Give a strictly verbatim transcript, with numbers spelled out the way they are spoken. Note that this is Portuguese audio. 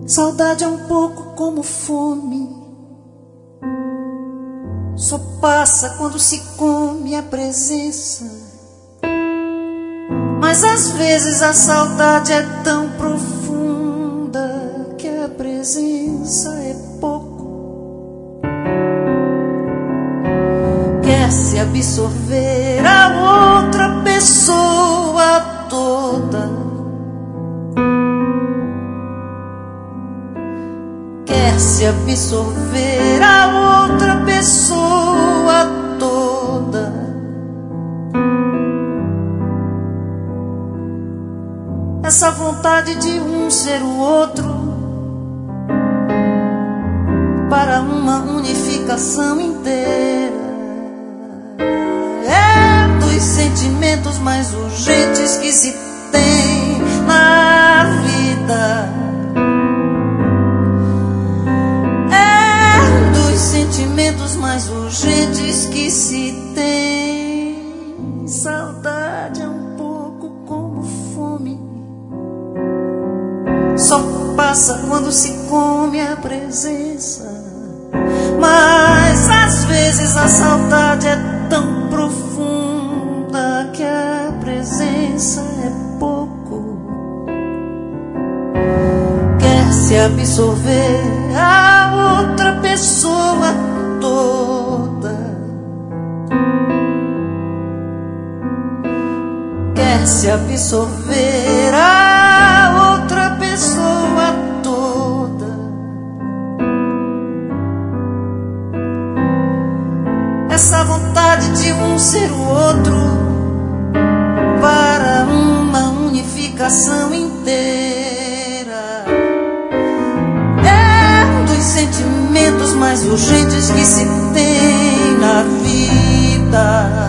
Saudade é um pouco como fome, só passa quando se come a presença. Mas às vezes a saudade é tão profunda que a presença é pouco. Quer se absorver a outra pessoa toda, quer se absorver a outra pessoa toda. Essa vontade de um ser o outro para uma unificação inteira é dos sentimentos mais urgentes que se tem na vida. Sentimentos mais urgentes que se tem. Saudade é um pouco como fome, só passa quando se come a presença. Mas às vezes a saudade é tão profunda que a presença é pouco. Quer se absorver a outra pessoa toda, quer se absorver a outra pessoa toda. Essa vontade de um ser o outro para uma unificação inteira sentimentos mais urgentes que se tem na vida.